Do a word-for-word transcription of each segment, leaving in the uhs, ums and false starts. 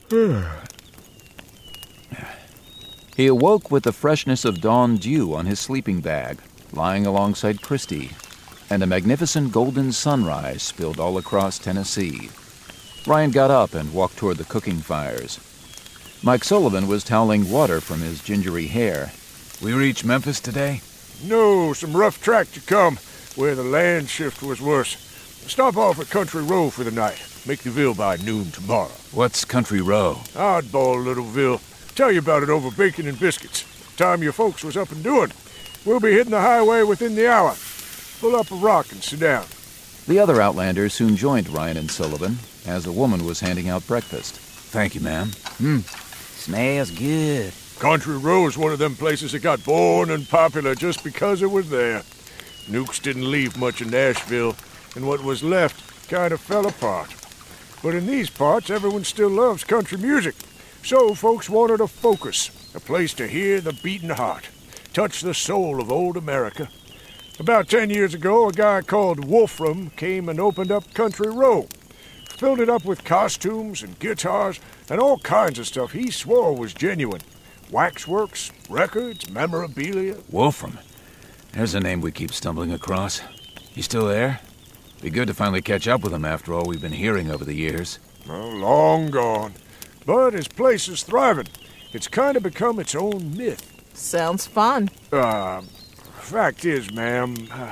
He awoke with the freshness of dawn dew on his sleeping bag, lying alongside Christy, and a magnificent golden sunrise spilled all across Tennessee. Ryan got up and walked toward the cooking fires. Mike Sullivan was toweling water from his gingery hair. We reach Memphis today? No, some rough track to come, where the land shift was worse. Stop off at Country Row for the night. Make the Ville by noon tomorrow. What's Country Row? Oddball little Ville. Tell you about it over bacon and biscuits. Time your folks was up and doing. We'll be hitting the highway within the hour. Pull up a rock and sit down. The other Outlanders soon joined Ryan and Sullivan as a woman was handing out breakfast. Thank you, ma'am. Hmm. Smells good. Country Row's one of them places that got born and popular just because it was there. Nukes didn't leave much of Nashville, and what was left kind of fell apart. But in these parts, everyone still loves country music. So folks wanted a focus, a place to hear the beating heart, touch the soul of old America. About ten years ago, a guy called Wolfram came and opened up Country Row. Filled it up with costumes and guitars and all kinds of stuff he swore was genuine. Waxworks, records, memorabilia. Wolfram. There's a name we keep stumbling across. You still there? Be good to finally catch up with him after all we've been hearing over the years. Well, long gone. But his place is thriving. It's kind of become its own myth. Sounds fun. Uh, fact is, ma'am, uh,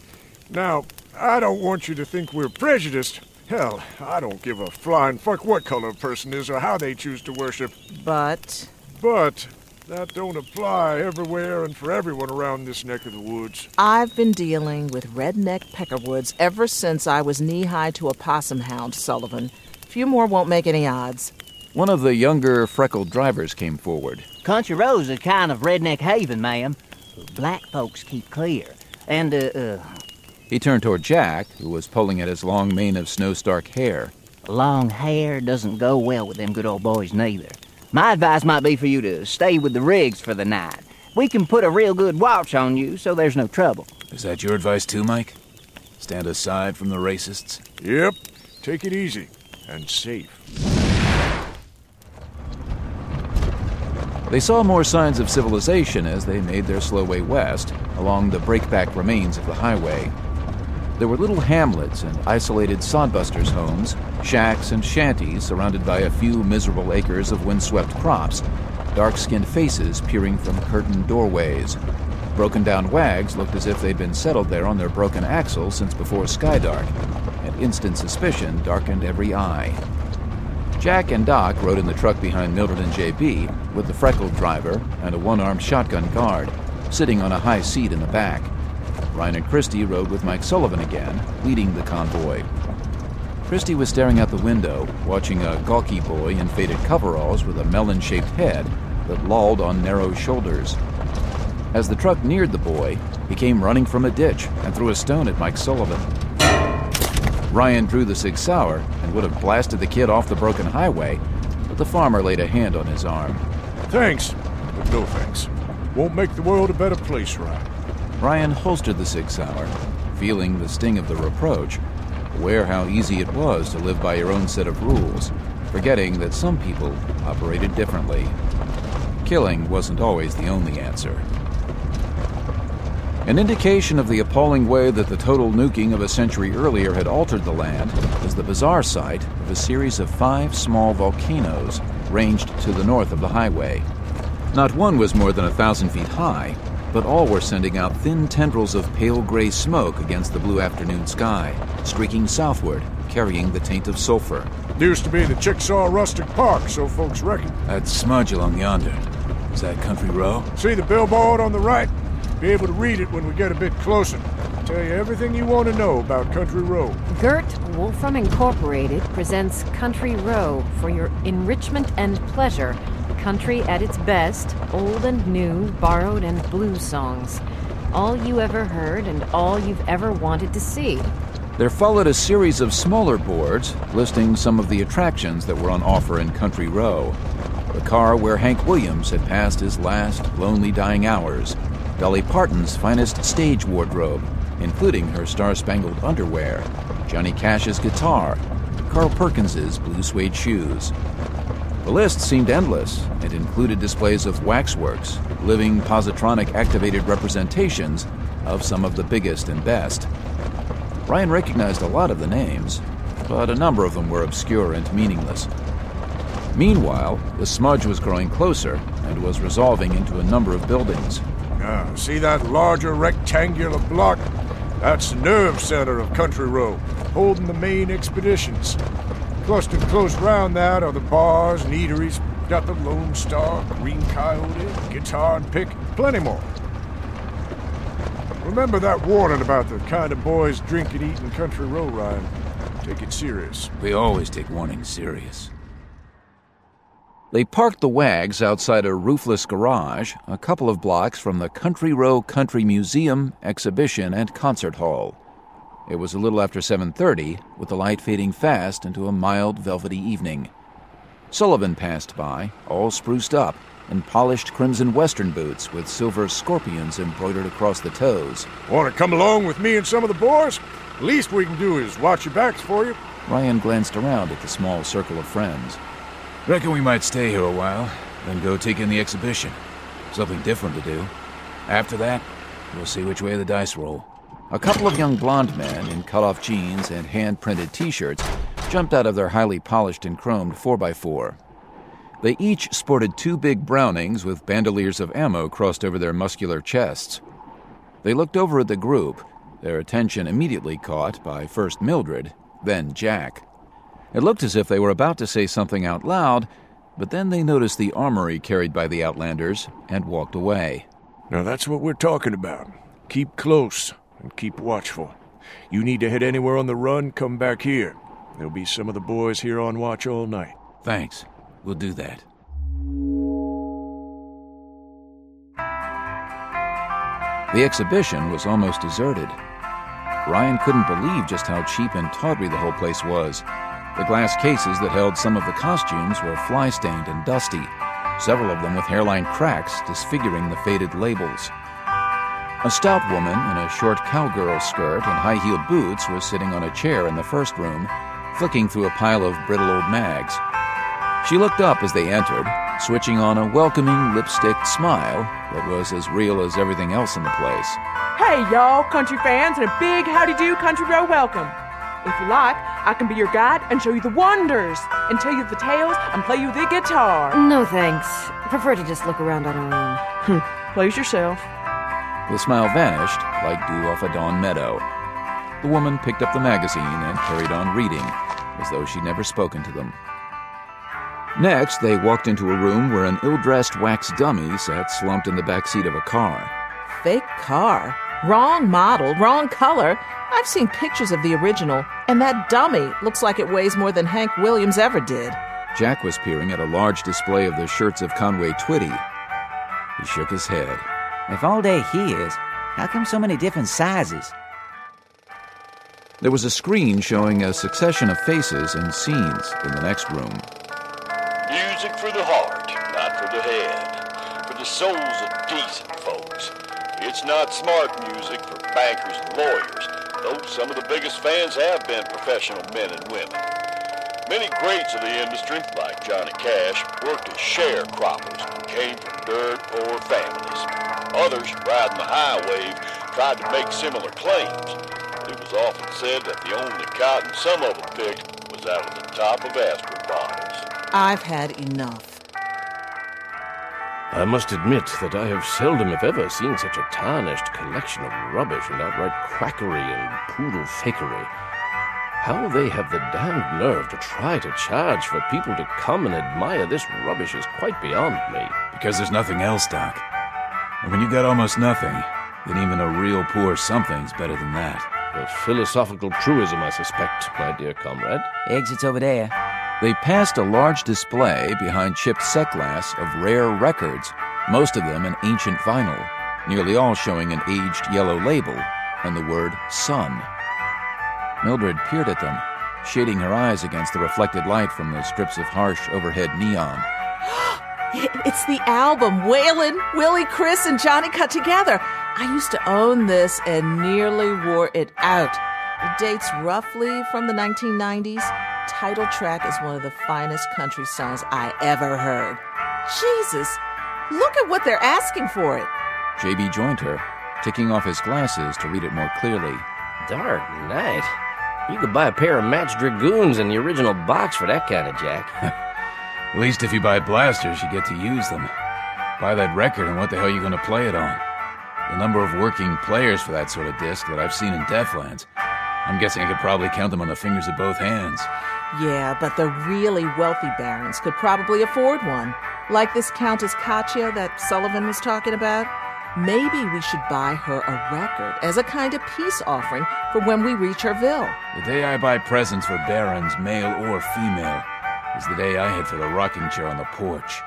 now, I don't want you to think we're prejudiced. Hell, I don't give a flying fuck what color a person is or how they choose to worship. But? But that don't apply everywhere and for everyone around this neck of the woods. I've been dealing with redneck peckerwoods ever since I was knee-high to a possum hound, Sullivan. Few more won't make any odds. One of the younger, freckled drivers came forward. Country Row's a kind of redneck haven, ma'am. Black folks keep clear. And, uh, uh... He turned toward Jack, who was pulling at his long mane of snow-stark hair. Long hair doesn't go well with them good old boys, neither. My advice might be for you to stay with the Riggs for the night. We can put a real good watch on you, so there's no trouble. Is that your advice too, Mike? Stand aside from the racists? Yep. Take it easy. And safe. They saw more signs of civilization as they made their slow way west, along the breakback remains of the highway. There were little hamlets and isolated sodbusters' homes, shacks and shanties surrounded by a few miserable acres of windswept crops, dark-skinned faces peering from curtained doorways. Broken-down wags looked as if they'd been settled there on their broken axles since before skydark, and instant suspicion darkened every eye. Jack and Doc rode in the truck behind Mildred and J B, with the freckled driver and a one-armed shotgun guard, sitting on a high seat in the back. Ryan and Christy rode with Mike Sullivan again, leading the convoy. Christy was staring out the window, watching a gawky boy in faded coveralls with a melon-shaped head that lolled on narrow shoulders. As the truck neared the boy, he came running from a ditch and threw a stone at Mike Sullivan. Ryan drew the Sig Sauer and would have blasted the kid off the broken highway, but the farmer laid a hand on his arm. Thanks, but no thanks. Won't make the world a better place, Ryan. Ryan holstered the Sig Sauer, feeling the sting of the reproach, aware how easy it was to live by your own set of rules, forgetting that some people operated differently. Killing wasn't always the only answer. An indication of the appalling way that the total nuking of a century earlier had altered the land is the bizarre sight of a series of five small volcanoes ranged to the north of the highway. Not one was more than a thousand feet high, but all were sending out thin tendrils of pale gray smoke against the blue afternoon sky, streaking southward, carrying the taint of sulfur. Used to be the Chickasaw Rustic Park, so folks reckon. That smudge along yonder. Is that Country Row? See the billboard on the right? Be able to read it when we get a bit closer. Tell you everything you want to know about Country Row. Gert Wolfram Incorporated presents Country Row for your enrichment and pleasure. Country at its best, old and new, borrowed and blues songs. All you ever heard and all you've ever wanted to see. There followed a series of smaller boards listing some of the attractions that were on offer in Country Row. The car where Hank Williams had passed his last lonely dying hours. Dolly Parton's finest stage wardrobe, including her star-spangled underwear, Johnny Cash's guitar, Carl Perkins's blue suede shoes. The list seemed endless and included displays of waxworks, living positronic-activated representations of some of the biggest and best. Ryan recognized a lot of the names, but a number of them were obscure and meaningless. Meanwhile, the smudge was growing closer and was resolving into a number of buildings. Ah, see that larger rectangular block? That's the nerve center of Country Row, holding the main expeditions. Clustered close round that are the bars and eateries. Got the Lone Star, Green Coyote, Guitar and Pick, plenty more. Remember that warning about the kind of boys drink and eat in Country Row, Ryan. Take it serious. We always take warnings serious. They parked the Wags outside a roofless garage a couple of blocks from the Country Row Country Museum, Exhibition, and Concert Hall. It was a little after seven thirty, with the light fading fast into a mild, velvety evening. Sullivan passed by, all spruced up, in polished crimson western boots with silver scorpions embroidered across the toes. Want to come along with me and some of the boys? Least we can do is watch your backs for you. Ryan glanced around at the small circle of friends. Reckon we might stay here a while, then go take in the exhibition. Something different to do. After that, we'll see which way the dice roll. A couple of young blonde men in cut-off jeans and hand-printed T-shirts jumped out of their highly polished and chromed four by four. They each sported two big Brownings with bandoliers of ammo crossed over their muscular chests. They looked over at the group, their attention immediately caught by first Mildred, then Jack. It looked as if they were about to say something out loud, but then they noticed the armory carried by the Outlanders and walked away. Now that's what we're talking about. Keep close and keep watchful. You need to head anywhere on the run, come back here. There'll be some of the boys here on watch all night. Thanks. We'll do that. The exhibition was almost deserted. Ryan couldn't believe just how cheap and tawdry the whole place was. The glass cases that held some of the costumes were fly-stained and dusty, several of them with hairline cracks disfiguring the faded labels. A stout woman in a short cowgirl skirt and high-heeled boots was sitting on a chair in the first room, flicking through a pile of brittle old mags. She looked up as they entered, switching on a welcoming lipstick smile that was as real as everything else in the place. Hey, y'all, country fans, and a big howdy-do Country Row welcome. If you like, I can be your guide and show you the wonders, and tell you the tales and play you the guitar. No thanks. Prefer to just look around on our own. Please yourself. The smile vanished like dew off a dawn meadow. The woman picked up the magazine and carried on reading, as though she'd never spoken to them. Next, they walked into a room where an ill-dressed wax dummy sat slumped in the back seat of a car. Fake car. Wrong model, wrong color. I've seen pictures of the original, and that dummy looks like it weighs more than Hank Williams ever did. Jack was peering at a large display of the shirts of Conway Twitty. He shook his head. If all they hears, how come so many different sizes? There was a screen showing a succession of faces and scenes in the next room. Music for the heart, not for the head. For the souls of decent folks. It's not smart music for bankers and lawyers, though some of the biggest fans have been professional men and women. Many greats of the industry, like Johnny Cash, worked as sharecroppers and came from dirt poor families. Others, riding the high wave, tried to make similar claims. It was often said that the only cotton some of them picked was out of the top of aspirin bottles. I've had enough. I must admit that I have seldom, if ever, seen such a tarnished collection of rubbish and outright quackery and poodle fakery. How they have the damned nerve to try to charge for people to come and admire this rubbish is quite beyond me. Because there's nothing else, Doc. And when you got almost nothing, then even a real poor something's better than that. A philosophical truism, I suspect, my dear comrade. Exit's over there. They passed a large display behind chipped set glass of rare records, most of them in ancient vinyl, nearly all showing an aged yellow label and the word Sun. Mildred peered at them, shading her eyes against the reflected light from the strips of harsh overhead neon. It's the album Waylon, Willie, Chris, and Johnny cut together. I used to own this and nearly wore it out. It dates roughly from the nineteen nineties. That title track is one of the finest country songs I ever heard. Jesus, look at what they're asking for it. J B joined her, taking off his glasses to read it more clearly. Dark night. You could buy a pair of matched dragoons in the original box for that kind of jack. At least if you buy blasters, you get to use them. Buy that record, and what the hell are you going to play it on? The number of working players for that sort of disc that I've seen in Deathlands, I'm guessing I could probably count them on the fingers of both hands. Yeah, but the really wealthy barons could probably afford one. Like this Countess Katya that Sullivan was talking about. Maybe we should buy her a record as a kind of peace offering for when we reach her ville. The day I buy presents for barons, male or female, is the day I head for the rocking chair on the porch.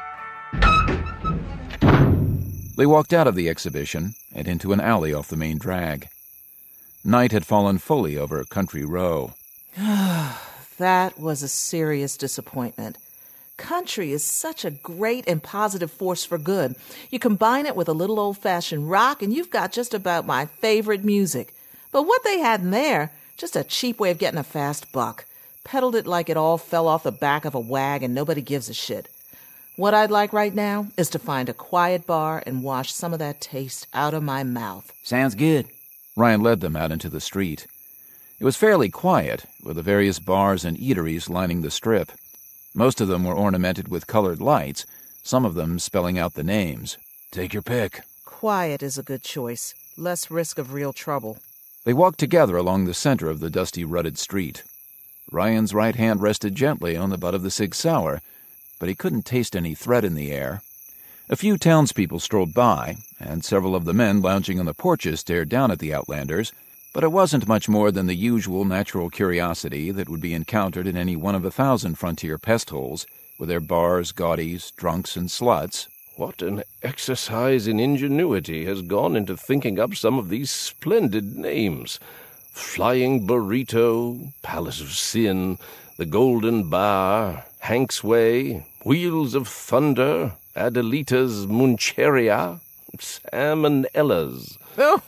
They walked out of the exhibition and into an alley off the main drag. Night had fallen fully over Country Row. That was a serious disappointment. Country is such a great and positive force for good. You combine it with a little old-fashioned rock, and you've got just about my favorite music. But what they had in there, just a cheap way of getting a fast buck. Peddled it like it all fell off the back of a wag and nobody gives a shit. What I'd like right now is to find a quiet bar and wash some of that taste out of my mouth. Sounds good. Ryan led them out into the street. It was fairly quiet, with the various bars and eateries lining the strip. Most of them were ornamented with colored lights, some of them spelling out the names. Take your pick. Quiet is a good choice. Less risk of real trouble. They walked together along the center of the dusty, rutted street. Ryan's right hand rested gently on the butt of the Sig Sauer, but he couldn't taste any threat in the air. A few townspeople strolled by, and several of the men lounging on the porches stared down at the Outlanders, but it wasn't much more than the usual natural curiosity that would be encountered in any one of a thousand frontier pest holes, with their bars, gaudies, drunks, and sluts. What an exercise in ingenuity has gone into thinking up some of these splendid names. Flying Burrito, Palace of Sin, the Golden Bar, Hank's Way, Wheels of Thunder, Adelita's Muncheria, Sam and Ella's. Oh.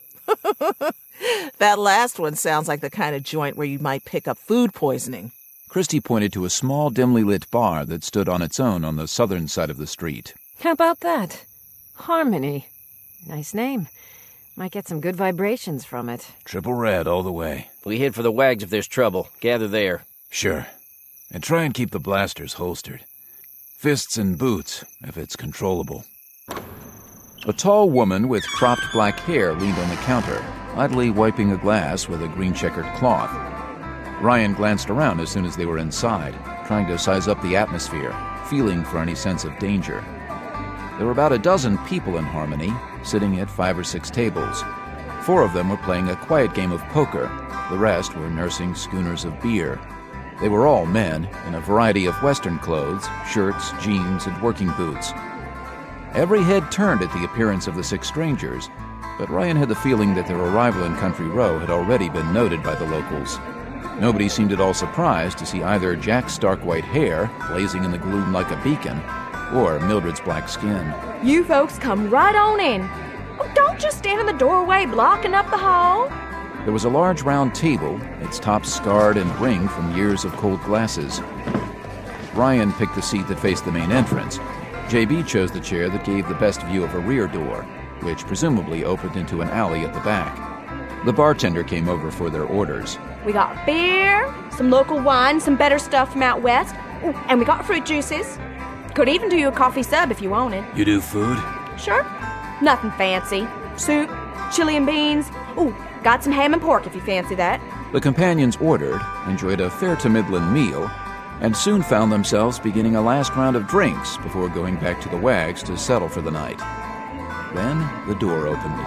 That last one sounds like the kind of joint where you might pick up food poisoning. Christy pointed to a small, dimly lit bar that stood on its own on the southern side of the street. How about that? Harmony. Nice name. Might get some good vibrations from it. Triple red all the way. We head for the Wags if there's trouble. Gather there. Sure. And try and keep the blasters holstered. Fists and boots, if it's controllable. A tall woman with cropped black hair leaned on the counter, idly wiping a glass with a green-checkered cloth. Ryan glanced around as soon as they were inside, trying to size up the atmosphere, feeling for any sense of danger. There were about a dozen people in Harmony, sitting at five or six tables. Four of them were playing a quiet game of poker. The rest were nursing schooners of beer. They were all men, in a variety of Western clothes, shirts, jeans, and working boots. Every head turned at the appearance of the six strangers, but Ryan had the feeling that their arrival in Country Row had already been noted by the locals. Nobody seemed at all surprised to see either Jack's stark white hair, blazing in the gloom like a beacon, or Mildred's black skin. You folks come right on in. Oh, don't just stand in the doorway blocking up the hall. There was a large round table, its top scarred and ringed from years of cold glasses. Ryan picked the seat that faced the main entrance. J B chose the chair that gave the best view of a rear door, which presumably opened into an alley at the back. The bartender came over for their orders. We got beer, some local wine, some better stuff from out west, ooh, and we got fruit juices. Could even do you a coffee sub if you wanted. You do food? Sure. Nothing fancy. Soup, chili and beans. Ooh, got some ham and pork if you fancy that. The companions ordered, enjoyed a fair-to-middling meal, and soon found themselves beginning a last round of drinks before going back to the Wags to settle for the night. Then the door opened.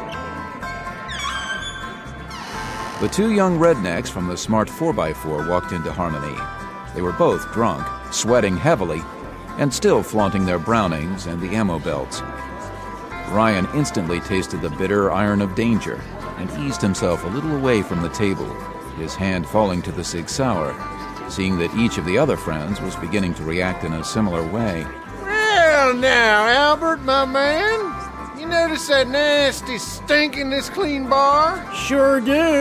The two young rednecks from the smart four by four walked into Harmony. They were both drunk, sweating heavily, and still flaunting their Brownings and the ammo belts. Ryan instantly tasted the bitter iron of danger and eased himself a little away from the table, his hand falling to the Sig Sauer, seeing that each of the other friends was beginning to react in a similar way. Well now, Albert, my man, you notice that nasty stink in this clean bar? Sure do.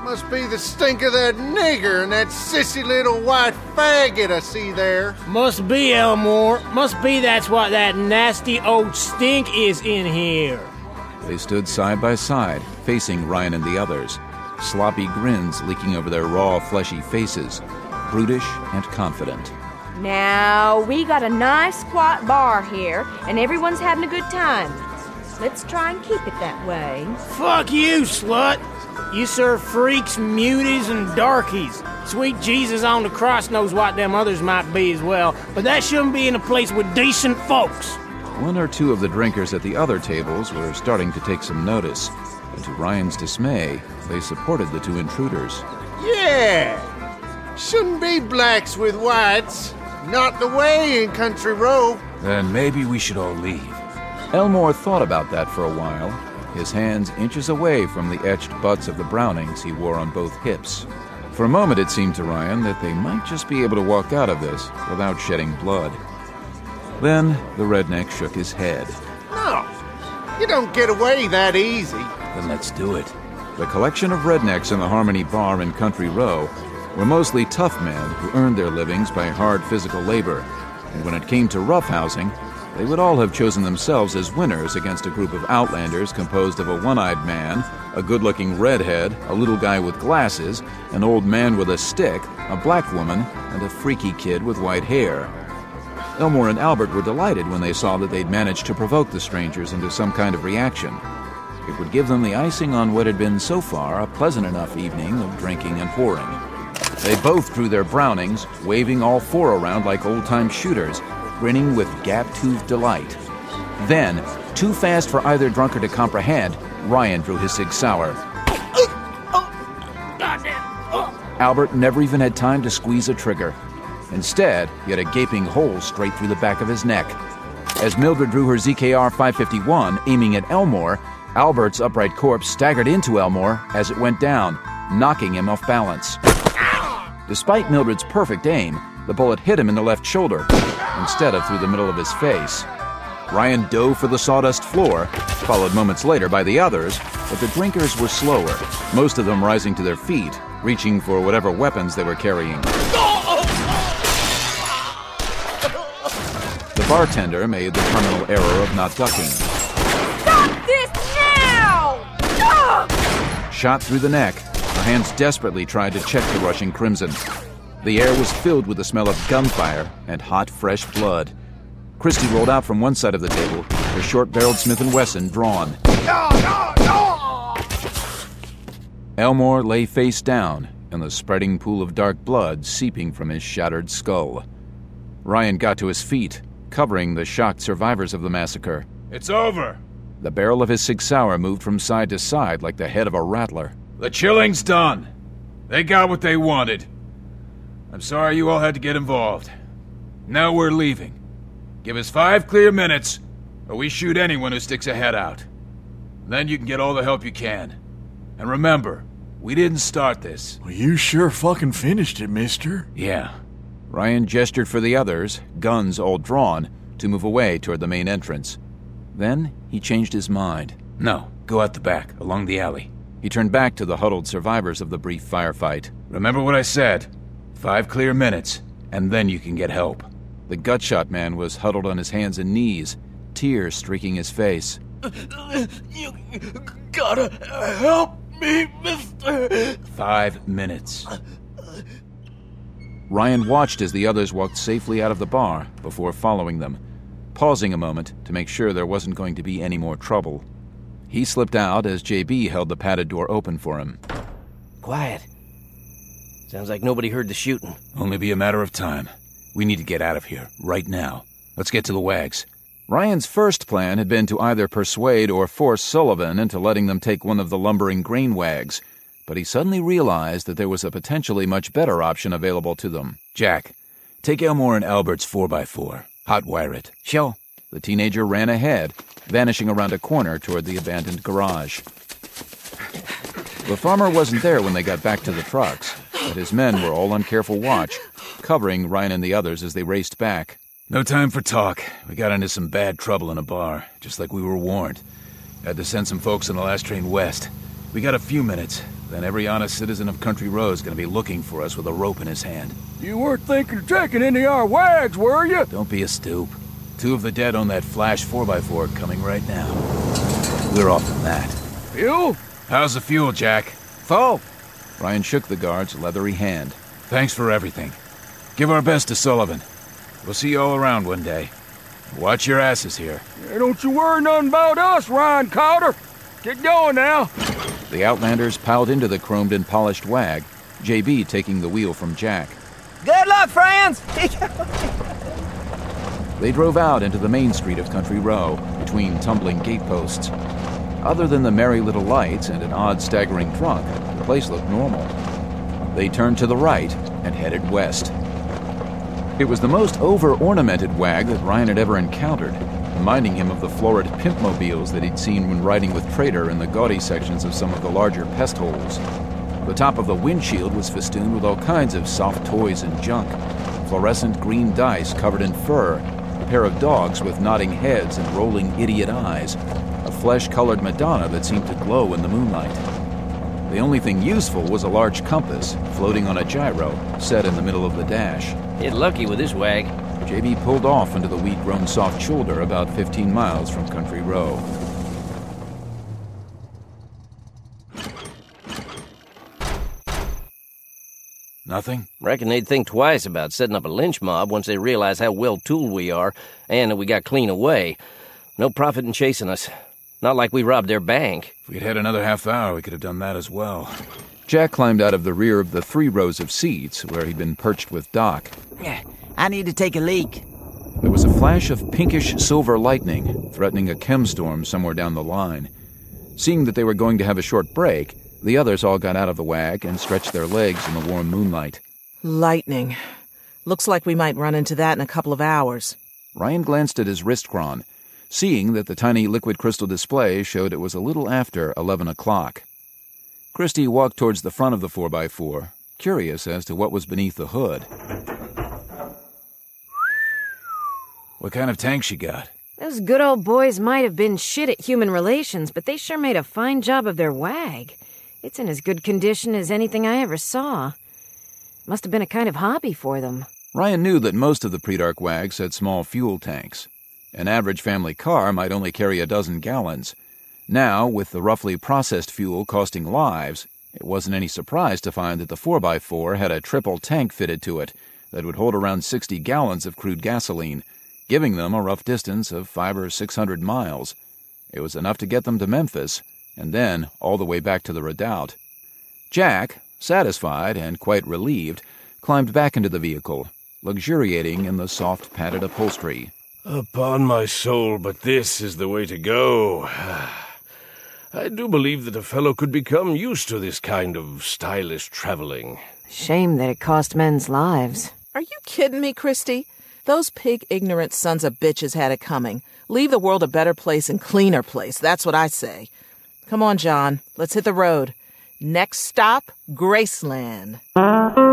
Must be the stink of that nigger and that sissy little white faggot I see there. Must be, Elmore. Must be that's what that nasty old stink is in here. They stood side by side, facing Ryan and the others, sloppy grins leaking over their raw, fleshy faces, brutish and confident. Now, we got a nice quiet bar here, and everyone's having a good time. Let's try and keep it that way. Fuck you, slut! You serve freaks, muties, and darkies. Sweet Jesus on the cross knows what them others might be as well, but that shouldn't be in a place with decent folks. One or two of the drinkers at the other tables were starting to take some notice, and to Ryan's dismay, they supported the two intruders. Yeah! Shouldn't be blacks with whites. Not the way in Country Row. Then maybe we should all leave. Elmore thought about that for a while, his hands inches away from the etched butts of the Brownings he wore on both hips. For a moment it seemed to Ryan that they might just be able to walk out of this without shedding blood. Then the redneck shook his head. No, you don't get away that easy. Then let's do it. The collection of rednecks in the Harmony Bar in Country Row were mostly tough men who earned their livings by hard physical labor, and when it came to roughhousing, they would all have chosen themselves as winners against a group of outlanders composed of a one-eyed man, a good-looking redhead, a little guy with glasses, an old man with a stick, a black woman, and a freaky kid with white hair. Elmore and Albert were delighted when they saw that they'd managed to provoke the strangers into some kind of reaction. It would give them the icing on what had been so far a pleasant enough evening of drinking and whoring. They both drew their Brownings, waving all four around like old-time shooters, grinning with gap-toothed delight. Then, too fast for either drunker to comprehend, Ryan drew his Sig Sauer. Albert never even had time to squeeze a trigger. Instead, he had a gaping hole straight through the back of his neck. As Mildred drew her Z K R five fifty-one, aiming at Elmore, Albert's upright corpse staggered into Elmore as it went down, knocking him off balance. Despite Mildred's perfect aim, the bullet hit him in the left shoulder, instead of through the middle of his face. Ryan dove for the sawdust floor, followed moments later by the others, but the drinkers were slower, most of them rising to their feet, reaching for whatever weapons they were carrying. The bartender made the criminal error of not ducking. Stop this now! Stop! Shot through the neck, her hands desperately tried to check the rushing crimson. The air was filled with the smell of gunfire and hot, fresh blood. Christie rolled out from one side of the table, her short-barreled Smith and Wesson drawn. No, no, no! Elmore lay face down in the spreading pool of dark blood seeping from his shattered skull. Ryan got to his feet, covering the shocked survivors of the massacre. It's over! The barrel of his Sig Sauer moved from side to side like the head of a rattler. The chilling's done. They got what they wanted. I'm sorry you all had to get involved. Now we're leaving. Give us five clear minutes, or we shoot anyone who sticks a head out. Then you can get all the help you can. And remember, we didn't start this. Well, you sure fucking finished it, mister. Yeah. Ryan gestured for the others, guns all drawn, to move away toward the main entrance. Then he changed his mind. No, go out the back, along the alley. He turned back to the huddled survivors of the brief firefight. Remember what I said. Five clear minutes, and then you can get help. The gutshot man was huddled on his hands and knees, tears streaking his face. You gotta help me, mister. Five minutes. Ryan watched as the others walked safely out of the bar before following them, pausing a moment to make sure there wasn't going to be any more trouble. He slipped out as J B held the padded door open for him. Quiet. Sounds like nobody heard the shooting. Only be a matter of time. We need to get out of here, right now. Let's get to the Wags. Ryan's first plan had been to either persuade or force Sullivan into letting them take one of the lumbering grain wags, but he suddenly realized that there was a potentially much better option available to them. Jack, take Elmore and Albert's four by four. Hotwire it. Sure. The teenager ran ahead, vanishing around a corner toward the abandoned garage. The farmer wasn't there when they got back to the trucks, but his men were all on careful watch, covering Ryan and the others as they raced back. No time for talk. We got into some bad trouble in a bar, just like we were warned. Had to send some folks on the last train west. We got a few minutes. Then every honest citizen of Country Row is going to be looking for us with a rope in his hand. You weren't thinking of taking any of our wags, were you? Don't be a stoop. Two of the dead on that Flash four by four coming right now. We're off on that. Fuel? How's the fuel, Jack? Full. Ryan shook the guard's leathery hand. Thanks for everything. Give our best to Sullivan. We'll see you all around one day. Watch your asses here. Hey, don't you worry nothing about us, Ryan Carter. Get going now. The Outlanders piled into the chromed and polished wag, J B taking the wheel from Jack. Good luck, friends! They drove out into the main street of Country Row, between tumbling gateposts. Other than the merry little lights and an odd staggering drunk, the place looked normal. They turned to the right and headed west. It was the most over-ornamented wag that Ryan had ever encountered, reminding him of the florid pimpmobiles that he'd seen when riding with Trader in the gaudy sections of some of the larger pest holes. The top of the windshield was festooned with all kinds of soft toys and junk, fluorescent green dice covered in fur, a pair of dogs with nodding heads and rolling idiot eyes, a flesh-colored Madonna that seemed to glow in the moonlight. The only thing useful was a large compass, floating on a gyro, set in the middle of the dash. Get lucky with this wag. J B pulled off into the wheat-grown soft shoulder about fifteen miles from Country Row. Nothing? Reckon they'd think twice about setting up a lynch mob once they realize how well-tooled we are and that we got clean away. No profit in chasing us. Not like we robbed their bank. If we'd had another half hour, we could have done that as well. Jack climbed out of the rear of the three rows of seats where he'd been perched with Doc. I need to take a leak. There was a flash of pinkish silver lightning, threatening a chemstorm somewhere down the line. Seeing that they were going to have a short break, the others all got out of the wag and stretched their legs in the warm moonlight. Lightning. Looks like we might run into that in a couple of hours. Ryan glanced at his wrist chron, seeing that the tiny liquid crystal display showed it was a little after eleven o'clock. Christie walked towards the front of the four by four, curious as to what was beneath the hood. What kind of tank she got? Those good old boys might have been shit at human relations, but they sure made a fine job of their wag. It's in as good condition as anything I ever saw. Must have been a kind of hobby for them. Ryan knew that most of the pre-dark wags had small fuel tanks. An average family car might only carry a dozen gallons. Now, with the roughly processed fuel costing lives, it wasn't any surprise to find that the four by four had a triple tank fitted to it that would hold around sixty gallons of crude gasoline, giving them a rough distance of five or six hundred miles. It was enough to get them to Memphis, and then all the way back to the redoubt. Jack, satisfied and quite relieved, climbed back into the vehicle, luxuriating in the soft padded upholstery. Upon my soul, but this is the way to go. I do believe that a fellow could become used to this kind of stylish traveling. Shame that it cost men's lives. Are you kidding me, Christie? Those pig-ignorant sons of bitches had it coming. Leave the world a better place and cleaner place, that's what I say. Come on, John, let's hit the road. Next stop, Graceland.